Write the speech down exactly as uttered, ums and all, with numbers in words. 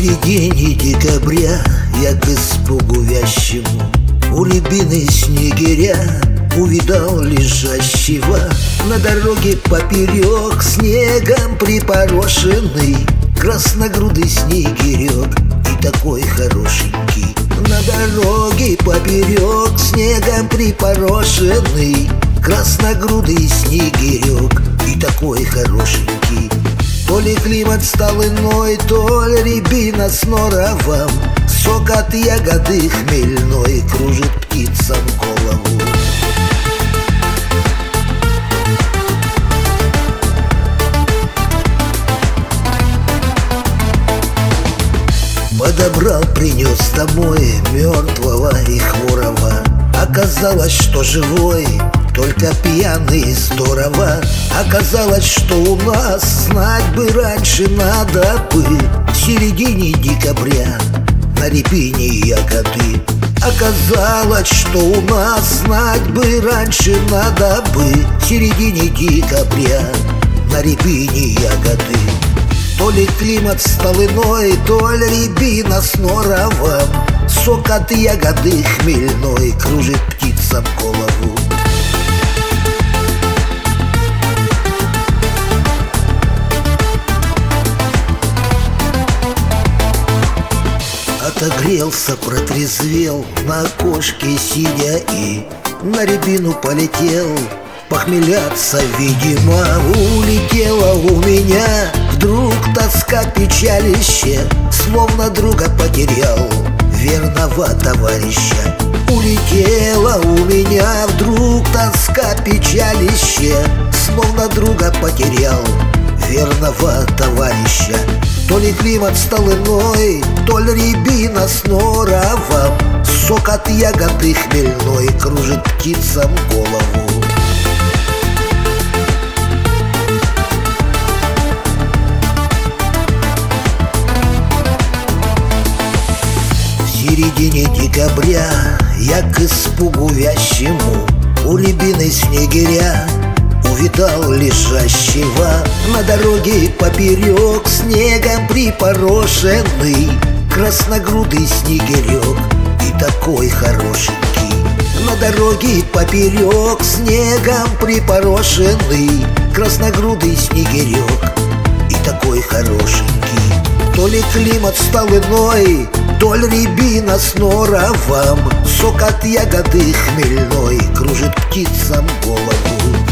середине декабря я к испугу вящему у рябины снегиря увидал лежащего на дороге поперек, снегом припорошенный, красногрудый снегирек и такой хорошенький. На дороге поперек, снегом припорошенный, красногрудый снегирек и такой хорошенький. То ли климат стал иной, то ли рябина с норовом, сок от ягоды хмельной кружит птицам голову. Подобрал, принес домой мертвого и хворого. Оказалось, что живой, только пьяный здорово. Оказалось, что у нас знать бы раньше надо бы в середине декабря на рябине ягоды. Оказалось, что у нас знать бы раньше надо бы в середине декабря на рябине ягоды. То ли климат стал иной, то ли рябина с норовом, сок от ягоды хмельной кружит птицам голову. Отогрелся, протрезвел, на окошке сидя и на рябину полетел. Похмеляться, видимо, улетела у меня. Вдруг тоска, печалище, словно друга потерял, верного товарища. Улетела у меня вдруг тоска, печалище, словно друга потерял, верного товарища. То ли климат стал иной, то ли рябина с норовом, сок от ягоды хмельной кружит птицам голову. В середине декабря я к испугу вящему у рябины снегиря увидал лежащего на дороге поперек, снегом припорошенный, красногрудый снегирек и такой хорошенький. На дороге поперек, снегом припорошенный, красногрудый снегирек и такой хорошенький. То ли климат стал иной, то ли рябина с норовом, сок от ягоды хмельной кружит птицам голову.